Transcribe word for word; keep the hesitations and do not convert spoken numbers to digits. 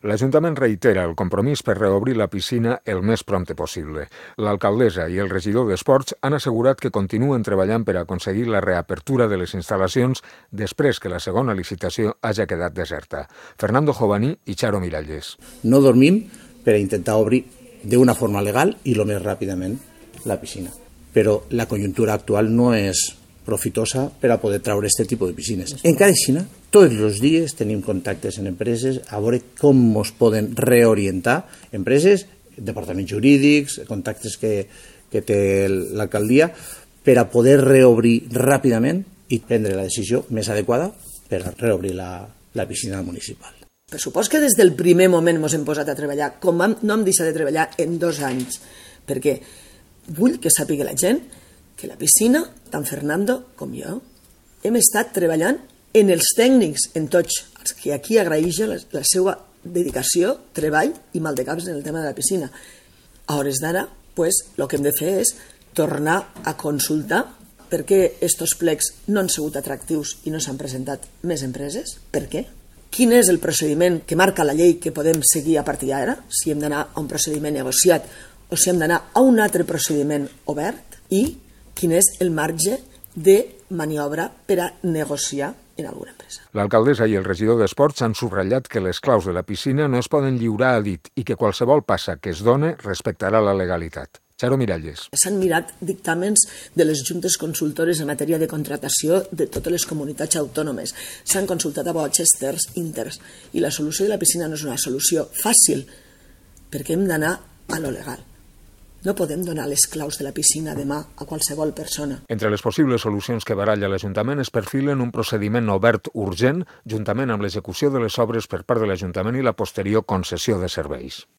L'Ajuntament reitera el compromís per reobrir la piscina el més prompte possible. L'alcaldessa i el regidor d'Esports han assegurat que continuen treballant per aconseguir la reapertura de les instal·lacions després que la segona licitació hagi quedat deserta. Fernando Jovaní i Charo Miralles. No dormim per a intentar obrir d'una forma legal i el més ràpidament la piscina. Però la conjuntura actual no és profitosa per a poder treure aquest tipus de piscines. Encara així, tots els dies tenim contactes en empreses a veure com es poden reorientar empreses, departaments jurídics, contactes que, que té l'alcaldia, per a poder reobrir ràpidament i prendre la decisió més adequada per a reobrir la, la piscina municipal. Per supòs que des del primer moment ens hem posat a treballar, com hem, no hem deixat de treballar en dos anys, perquè vull que sàpiga la gent que la piscina, tant Fernando com jo, hem estat treballant en els tècnics, en tots, els que aquí agraeixo la, la seva dedicació, treball i maldecaps en el tema de la piscina. A hores d'ara, pues, el que hem de fer és tornar a consultar per què aquests plecs no han sigut atractius i no s'han presentat més empreses. Per què? Quin és el procediment que marca la llei que podem seguir a partir d'ara? Si hem d'anar a un procediment negociat o si hem d'anar a un altre procediment obert? I quin és el marge de maniobra per a negociar en alguna empresa. L'alcaldessa i el regidor d'Esports han subratllat que les claus de la piscina no es poden lliurar a dit i que qualsevol passa que es done respectarà la legalitat. Charo Miralles. S'han mirat dictàmens de les juntes consultores en matèria de contratació de totes les comunitats autònomes. S'han consultat a vots externs, inters, i la solució de la piscina no és una solució fàcil, perquè hem d'anar a lo legal. No podem donar les claus de la piscina demà a qualsevol persona. Entre les possibles solucions que baralla l'Ajuntament es perfilen un procediment obert urgent juntament amb l'execució de les obres per part de l'Ajuntament i la posterior concessió de serveis.